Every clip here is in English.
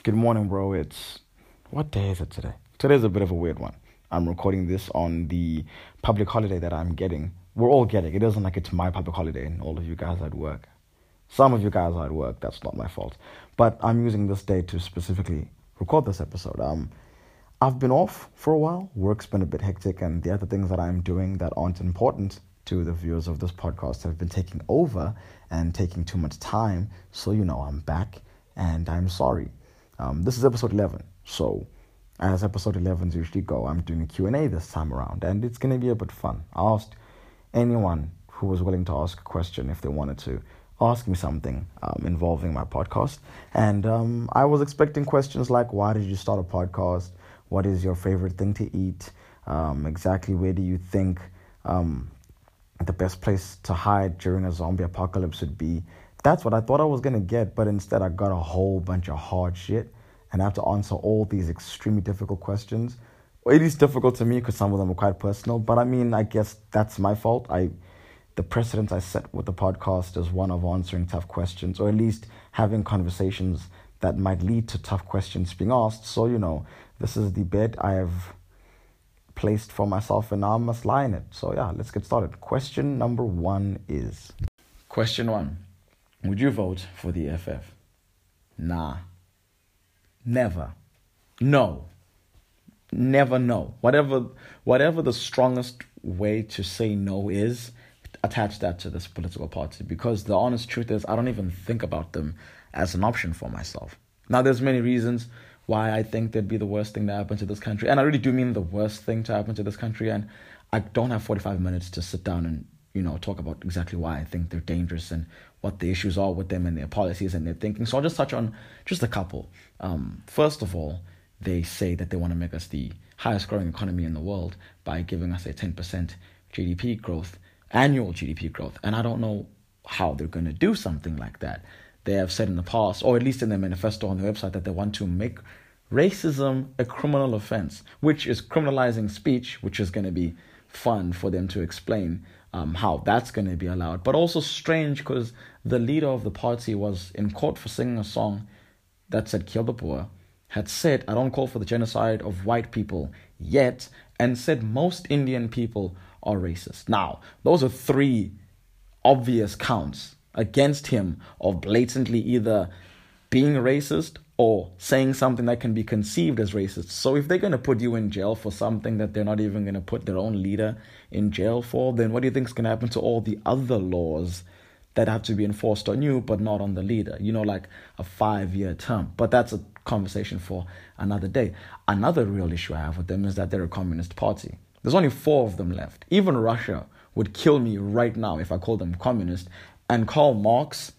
Good morning, bro. What day is it today? Today's a bit of a weird one. I'm recording this on the public holiday that I'm getting. We're all getting. It isn't like it's my public holiday and all of you guys are at work. Some of you guys are at work. That's not my fault. But I'm using this day to specifically record this episode. I've been off for a while. Work's been a bit hectic, and the other things that I'm doing that aren't important to the viewers of this podcast have been taking over and taking too much time. So, I'm back and I'm sorry. This is episode 11. So, as episode 11s usually go, I'm doing a Q&A this time around, and it's going to be a bit fun. I asked anyone who was willing to ask a question if they wanted to ask me something involving my podcast. And I was expecting questions like, why did you start a podcast? What is your favorite thing to eat? Exactly where do you think the best place to hide during a zombie apocalypse would be? That's what I thought I was going to get, but instead I got a whole bunch of hard shit, and I have to answer all these extremely difficult questions. Well, it is difficult to me because some of them are quite personal, but I guess that's my fault. The precedent I set with the podcast is one of answering tough questions, or at least having conversations that might lead to tough questions being asked. So, this is the bed I have placed for myself, and now I must lie in it. So, let's get started. Question number 1 is... Question 1. Would you vote for the EFF? Nah. Never. No. Never no. Whatever the strongest way to say no is, attach that to this political party, because the honest truth is I don't even think about them as an option for myself. Now, there's many reasons why I think they'd be the worst thing to happen to this country, and I really do mean the worst thing to happen to this country, and I don't have 45 minutes to sit down and talk about exactly why I think they're dangerous and what the issues are with them and their policies and their thinking. So I'll just touch on just a couple. First of all, they say that they want to make us the highest growing economy in the world by giving us a 10% GDP growth, annual GDP growth. And I don't know how they're going to do something like that. They have said in the past, or at least in their manifesto on their website, that they want to make racism a criminal offense, which is criminalizing speech, which is going to be fun for them to explain how that's going to be allowed. But also strange because the leader of the party was in court for singing a song that said kill the poor, had said I don't call for the genocide of white people yet, and said most Indian people are racist. Now, those are 3 obvious counts against him of blatantly either being racist or saying something that can be conceived as racist. So if they're going to put you in jail for something that they're not even going to put their own leader in jail for, then what do you think is going to happen to all the other laws that have to be enforced on you but not on the leader? Like a 5-year term. But that's a conversation for another day. Another real issue I have with them is that they're a communist party. There's only 4 of them left. Even Russia would kill me right now if I called them communist. And Karl Marx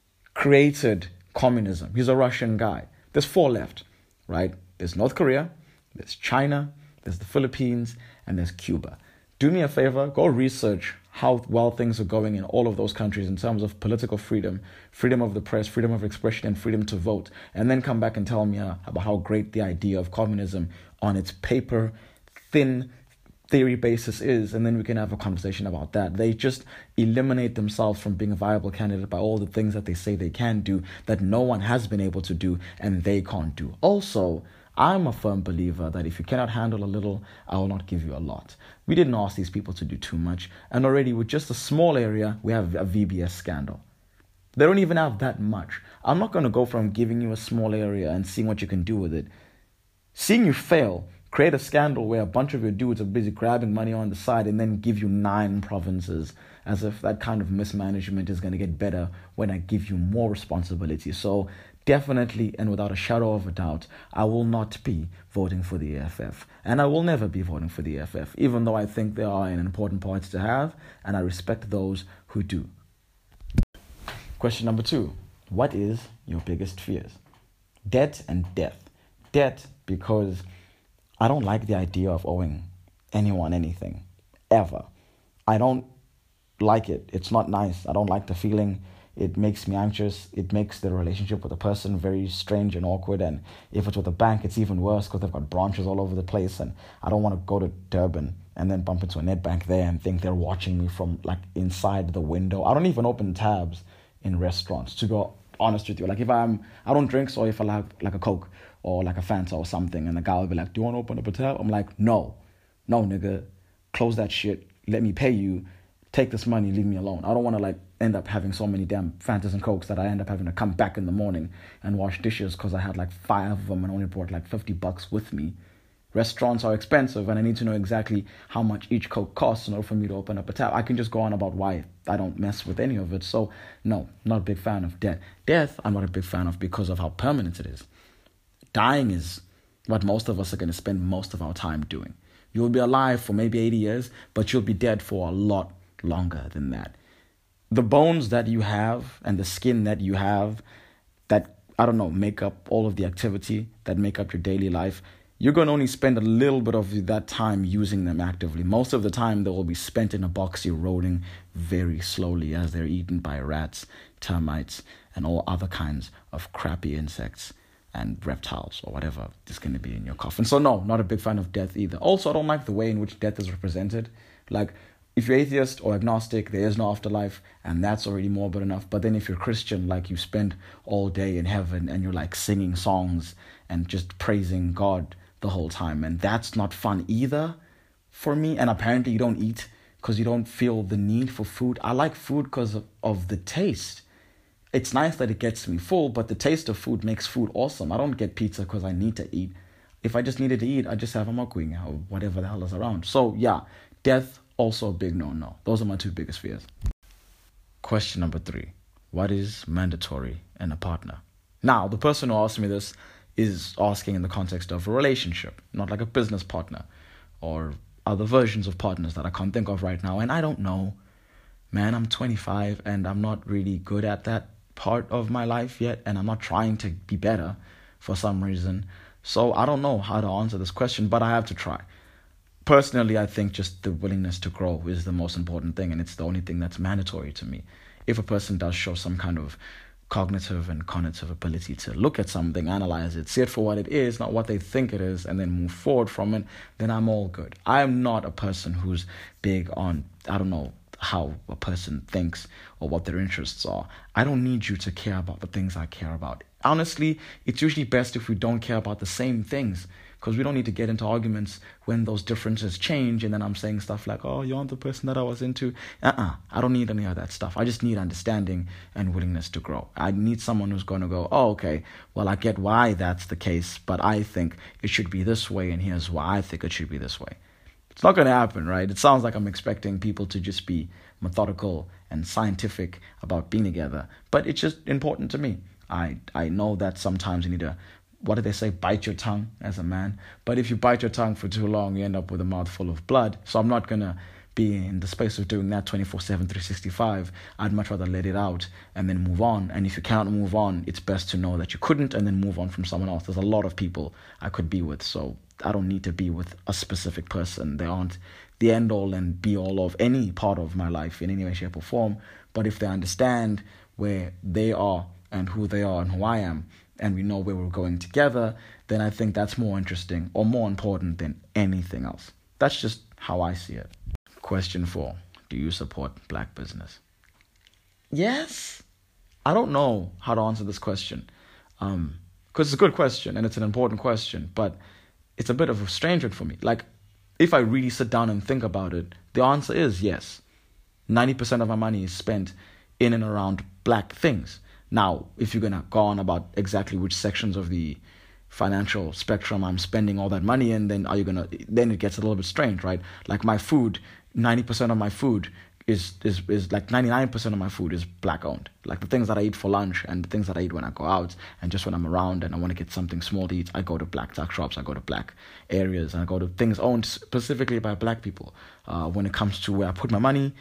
created communism. He's a Russian guy. There's 4 left, right? There's North Korea, there's China, there's the Philippines, and there's Cuba. Do me a favor, go research how well things are going in all of those countries in terms of political freedom, freedom of the press, freedom of expression, and freedom to vote. And then come back and tell me about how great the idea of communism on its paper, thin theory basis is, and then we can have a conversation about that. They just eliminate themselves from being a viable candidate by all the things that they say they can do that no one has been able to do and they can't do. Also, I'm a firm believer that if you cannot handle a little, I will not give you a lot. We didn't ask these people to do too much, and already with just a small area, we have a VBS scandal. They don't even have that much. I'm not going to go from giving you a small area and seeing what you can do with it. Seeing you fail, create a scandal where a bunch of your dudes are busy grabbing money on the side and then give you 9 provinces, as if that kind of mismanagement is going to get better when I give you more responsibility. So definitely and without a shadow of a doubt, I will not be voting for the EFF. And I will never be voting for the EFF, even though I think they are an important party to have, and I respect those who do. Question number 2. What is your biggest fears? Debt and death. Debt because I don't like the idea of owing anyone anything, ever. I don't like it. It's not nice. I don't like the feeling. It makes me anxious. It makes the relationship with a person very strange and awkward. And if it's with a bank, it's even worse because they've got branches all over the place. And I don't want to go to Durban and then bump into a Nedbank there and think they're watching me from inside the window. I don't even open tabs in restaurants to go, honest with you. Like if I don't drink, so if I like a Coke or like a Fanta or something, and the guy will be like, "Do you want to open up a tab?" I'm like, no, nigga, close that shit. Let me pay you. Take this money, leave me alone. I don't want to like end up having so many damn Fantas and Cokes that I end up having to come back in the morning and wash dishes because I had like 5 of them and only brought like $50 with me. Restaurants are expensive, and I need to know exactly how much each Coke costs in order for me to open up a tab. I can just go on about why I don't mess with any of it. So, no, not a big fan of death. Death, I'm not a big fan of because of how permanent it is. Dying is what most of us are going to spend most of our time doing. You'll be alive for maybe 80 years, but you'll be dead for a lot longer than that. The bones that you have and the skin that you have that, I don't know, make up all of the activity that make up your daily life, you're going to only spend a little bit of that time using them actively. Most of the time, they will be spent in a box eroding very slowly as they're eaten by rats, termites, and all other kinds of crappy insects and reptiles or whatever is going to be in your coffin. So no, not a big fan of death either. Also, I don't like the way in which death is represented. Like, if you're atheist or agnostic, there is no afterlife, and that's already morbid enough. But then if you're Christian, like you spend all day in heaven and you're like singing songs and just praising God the whole time, and that's not fun either for me. And apparently you don't eat because you don't feel the need for food. I like food because of the taste. It's nice that it gets me full, but the taste of food makes food awesome. I don't get pizza because I need to eat. If I just needed to eat, I just have a makwing or whatever the hell is around. So yeah, death, also a big no. Those are my 2 biggest fears. Question number 3. What is mandatory in a partner? Now, the person who asked me this is asking in the context of a relationship, not like a business partner or other versions of partners that I can't think of right now. And I don't know. Man, I'm 25 and I'm not really good at that part of my life yet. And I'm not trying to be better for some reason. So I don't know how to answer this question, but I have to try. Personally, I think just the willingness to grow is the most important thing, and it's the only thing that's mandatory to me. If a person does show some kind of cognitive and cognitive ability to look at something, analyze it, see it for what it is, not what they think it is, and then move forward from it, then I'm all good. I am not a person who's big on, I don't know, how a person thinks or what their interests are. I don't need you to care about the things I care about. Honestly, it's usually best if we don't care about the same things, because we don't need to get into arguments when those differences change and then I'm saying stuff like, oh, you aren't the person that I was into. I don't need any of that stuff. I just need understanding and willingness to grow. I need someone who's going to go, oh, okay, well, I get why that's the case, but I think it should be this way, and here's why I think it should be this way. It's not going to happen, right? It sounds like I'm expecting people to just be methodical and scientific about being together, but it's just important to me. I know that sometimes you need to, what do they say, bite your tongue as a man. But if you bite your tongue for too long, you end up with a mouthful of blood. So I'm not going to be in the space of doing that 24/7, 365. I'd much rather let it out and then move on. And if you cannot move on, it's best to know that you couldn't and then move on from someone else. There's a lot of people I could be with, so I don't need to be with a specific person. They aren't the end all and be all of any part of my life in any way, shape or form. But if they understand where they are and who they are and who I am, and we know where we're going together, then I think that's more interesting or more important than anything else. That's just how I see it. Question 4. Do you support black business? Yes. I don't know how to answer this question. Because it's a good question and it's an important question, but it's a bit of a strange one for me. Like, if I really sit down and think about it, the answer is yes. 90% of my money is spent in and around black things. Now, if you're going to go on about exactly which sections of the financial spectrum I'm spending all that money in, then then it gets a little bit strange, right? Like my food, 90% of my food is like 99% of my food is black owned. Like the things that I eat for lunch and the things that I eat when I go out and just when I'm around and I want to get something small to eat, I go to black tuck shops, I go to black areas, and I go to things owned specifically by black people. When it comes to where I put my money,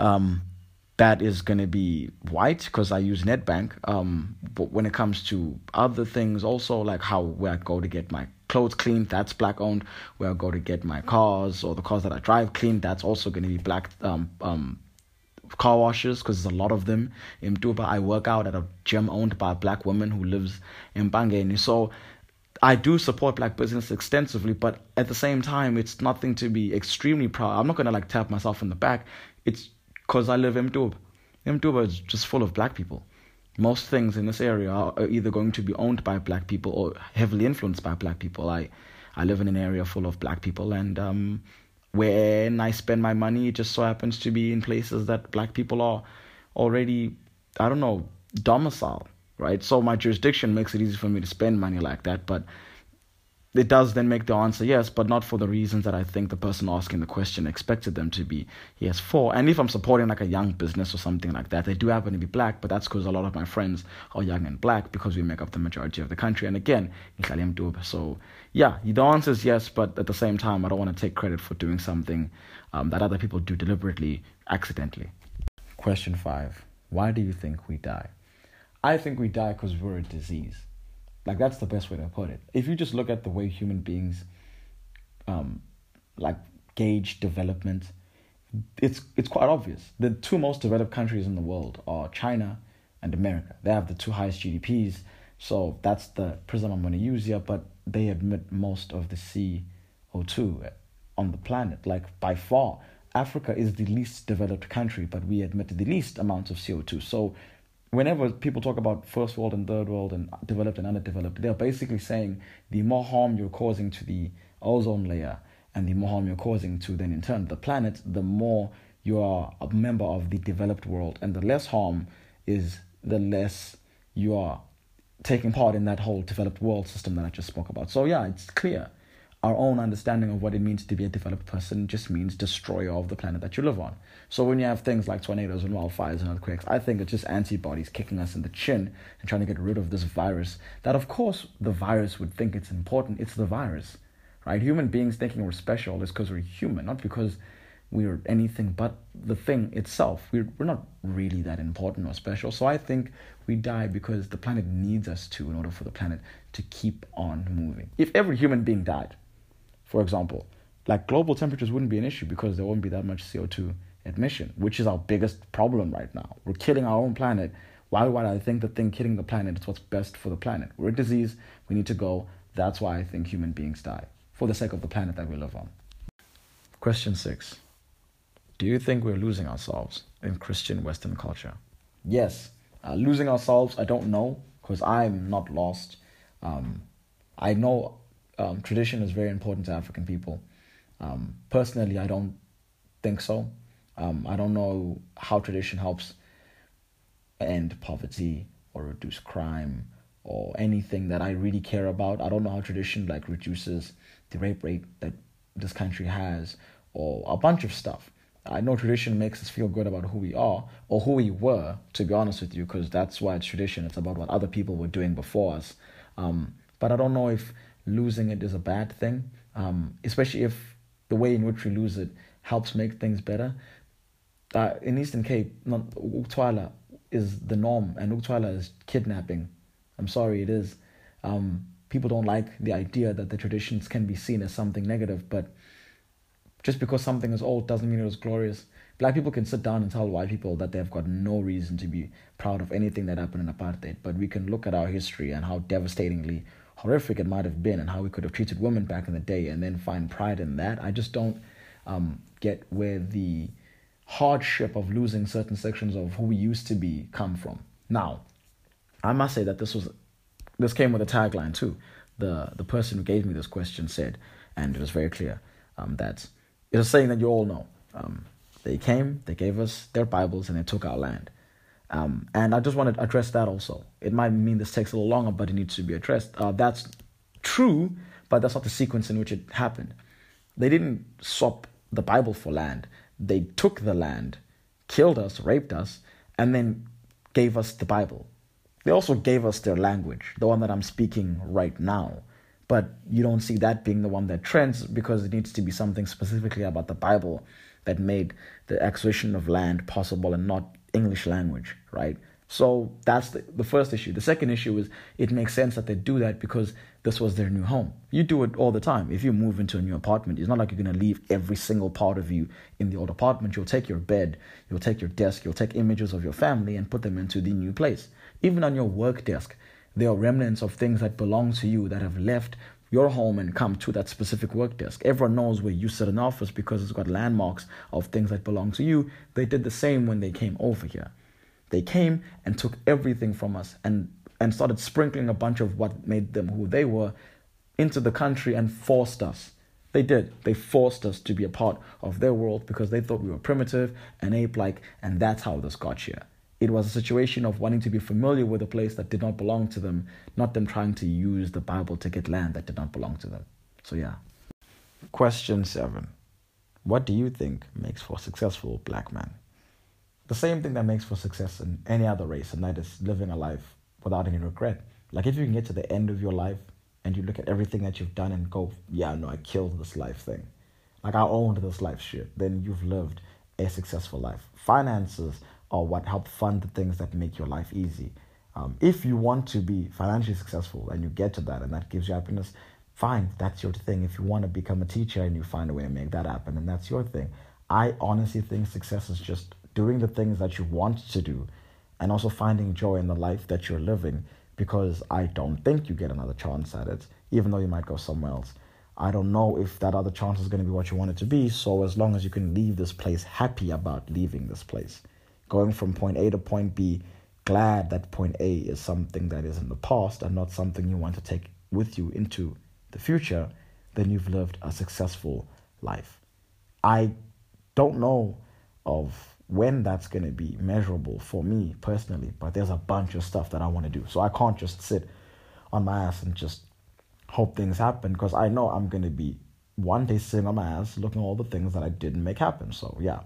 that is going to be white because I use NetBank. But when it comes to other things also, like where I go to get my clothes cleaned, that's black owned. Where I go to get my cars or the cars that I drive cleaned, that's also going to be black car washes, because there's a lot of them in Dubai. I work out at a gym owned by a black woman who lives in Bangani. So I do support black business extensively, but at the same time, it's nothing to be extremely proud. I'm not going to like tap myself in the back. It's because I live in Mduba. Mduba is just full of black people. Most things in this area are either going to be owned by black people or heavily influenced by black people. I live in an area full of black people, and when I spend my money, it just so happens to be in places that black people are already, I don't know, domicile, right? So my jurisdiction makes it easy for me to spend money like that, but it does then make the answer yes, but not for the reasons that I think the person asking the question expected them to be yes for. And if I'm supporting like a young business or something like that, they do happen to be black, but that's because a lot of my friends are young and black because we make up the majority of the country. And again, so yeah, the answer is yes, but at the same time, I don't want to take credit for doing something that other people do deliberately, accidentally. Question 5. Why do you think we die? I think we die because we're a disease. Like, that's the best way to put it. If you just look at the way human beings, gauge development, it's quite obvious. The two most developed countries in the world are China and America. They have the two highest GDPs, so that's the prism I'm going to use here, but they emit most of the CO2 on the planet. Like, by far, Africa is the least developed country, but we emit the least amount of CO2. So whenever people talk about first world and third world and developed and underdeveloped, they're basically saying the more harm you're causing to the ozone layer and the more harm you're causing to then in turn the planet, the more you are a member of the developed world, and the less harm is the less you are taking part in that whole developed world system that I just spoke about. So yeah, it's clear. Our own understanding of what it means to be a developed person just means destroyer of the planet that you live on. So when you have things like tornadoes and wildfires and earthquakes, I think it's just antibodies kicking us in the chin and trying to get rid of this virus. That, of course, the virus would think it's important. It's the virus, right? Human beings thinking we're special is because we're human, not because we're anything but the thing itself. We're not really that important or special. So I think we die because the planet needs us to in order for the planet to keep on moving. If every human being died, for example, like global temperatures wouldn't be an issue because there wouldn't be that much CO2 emission, which is our biggest problem right now. We're killing our own planet. Why would I think the thing killing the planet is what's best for the planet? We're a disease. We need to go. That's why I think human beings die, for the sake of the planet that we live on. Question 6. Do you think we're losing ourselves in Christian Western culture? Yes. Losing ourselves, I don't know, because I'm not lost. I know tradition is very important to African people. Personally, I don't think so. I don't know how tradition helps end poverty or reduce crime or anything that I really care about. I don't know how tradition reduces the rape rate that this country has or a bunch of stuff. I know tradition makes us feel good about who we are or who we were, to be honest with you, because that's why it's tradition. It's about what other people were doing before us. But I don't know if losing it is a bad thing, especially if the way in which we lose it helps make things better. In Eastern Cape, Uktwala is the norm, and Uktwala is kidnapping. I'm sorry, it is. People don't like the idea that the traditions can be seen as something negative, but just because something is old doesn't mean it was glorious. Black people can sit down and tell white people that they've got no reason to be proud of anything that happened in apartheid, but we can look at our history and how devastatingly horrific it might have been and how we could have treated women back in the day and then find pride in that. I just don't get where the hardship of losing certain sections of who we used to be come from. Now, I must say that this came with a tagline too. The person who gave me this question said, and it was very clear, that it was saying that you all know. They came, they gave us their Bibles, and they took our land. And I just want to address that also. It might mean this takes a little longer, but it needs to be addressed. That's true, but that's not the sequence in which it happened. They didn't swap the Bible for land. They took the land, killed us, raped us, and then gave us the Bible. They also gave us their language, the one that I'm speaking right now. But you don't see that being the one that trends because it needs to be something specifically about the Bible that made the acquisition of land possible and not English language, right? So that's the first issue. The second issue is it makes sense that they do that because this was their new home. You do it all the time. If you move into a new apartment, it's not like you're going to leave every single part of you in the old apartment. You'll take your bed, you'll take your desk, you'll take images of your family and put them into the new place. Even on your work desk, there are remnants of things that belong to you that have left your home and come to that specific work desk. Everyone knows where you sit in office because it's got landmarks of things that belong to you. They did the same when they came over here. They came and took everything from us and started sprinkling a bunch of what made them who they were into the country and forced us. They did. They forced us to be a part of their world because they thought we were primitive and ape-like, and that's how this got here. It was a situation of wanting to be familiar with a place that did not belong to them, not them trying to use the Bible to get land that did not belong to them. So yeah. Question 7. What do you think makes for a successful black man? The same thing that makes for success in any other race, and that is living a life without any regret. Like if you can get to the end of your life and you look at everything that you've done and go, yeah, no, I killed this life thing. Like I owned this life shit. Then you've lived a successful life. Finances are what help fund the things that make your life easy. If you want to be financially successful and you get to that and that gives you happiness, fine, that's your thing. If you want to become a teacher and you find a way to make that happen, and that's your thing. I honestly think success is just doing the things that you want to do and also finding joy in the life that you're living, because I don't think you get another chance at it, even though you might go somewhere else. I don't know if that other chance is going to be what you want it to be, so as long as you can leave this place happy about leaving this place, going from point A to point B, glad that point A is something that is in the past and not something you want to take with you into the future, then you've lived a successful life. I don't know of when that's going to be measurable for me personally, but there's a bunch of stuff that I want to do. So I can't just sit on my ass and just hope things happen, because I know I'm going to be one day sitting on my ass looking at all the things that I didn't make happen. So yeah,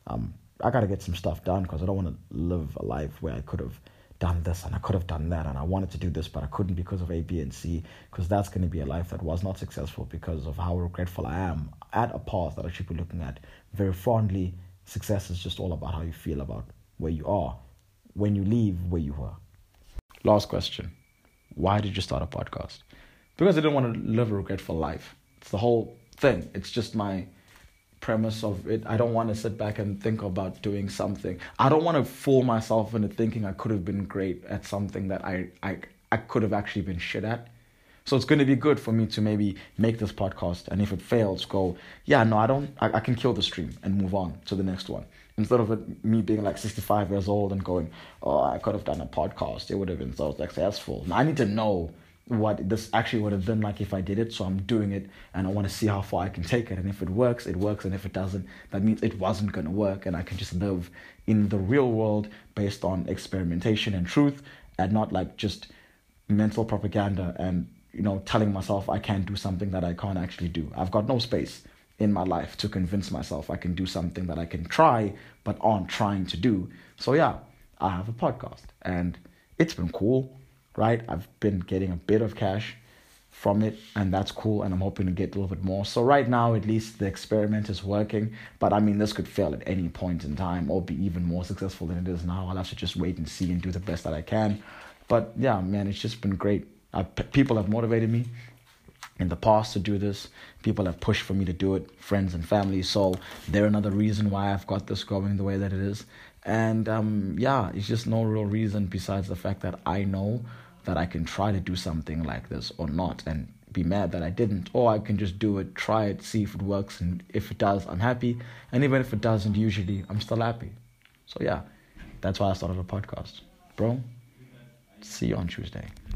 I got to get some stuff done, because I don't want to live a life where I could have done this and I could have done that and I wanted to do this but I couldn't because of A, B, and C, because that's going to be a life that was not successful because of how regretful I am at a path that I should be looking at very fondly. Success is just all about how you feel about where you are when you leave where you were. Last question. Why did you start a podcast? Because I didn't want to live a regretful life. It's the whole thing. It's just my premise of it. I don't want to sit back and think about doing something. I don't want to fool myself into thinking I could have been great at something that I could have actually been shit at. So it's going to be good for me to maybe make this podcast, and if it fails, go, yeah, no, I can kill the stream and move on to the next one. Instead of me being like 65 years old and going, oh, I could have done a podcast, it would have been so successful. Now, I need to know what this actually would have been like if I did it, so I'm doing it, and I want to see how far I can take it, and if it works, it works, and if it doesn't, that means it wasn't going to work, and I can just live in the real world based on experimentation and truth, and not like just mental propaganda and, you know, telling myself I can't do something that I can't actually do. I've got no space in my life to convince myself I can do something that I can try but aren't trying to do. So yeah, I have a podcast, and it's been cool. Right, I've been getting a bit of cash from it, and that's cool, and I'm hoping to get a little bit more. So right now, at least the experiment is working, but I mean, this could fail at any point in time or be even more successful than it is now. I'll have to just wait and see and do the best that I can. But yeah, man, it's just been great. People have motivated me in the past to do this. People have pushed for me to do it, friends and family. So they're another reason why I've got this going the way that it is. And yeah, it's just no real reason besides the fact that I know that I can try to do something like this or not and be mad that I didn't, or I can just do it, try it, see if it works, and if it does, I'm happy, and even if it doesn't, usually I'm still happy. So yeah, that's why I started a podcast. Bro, see you on Tuesday.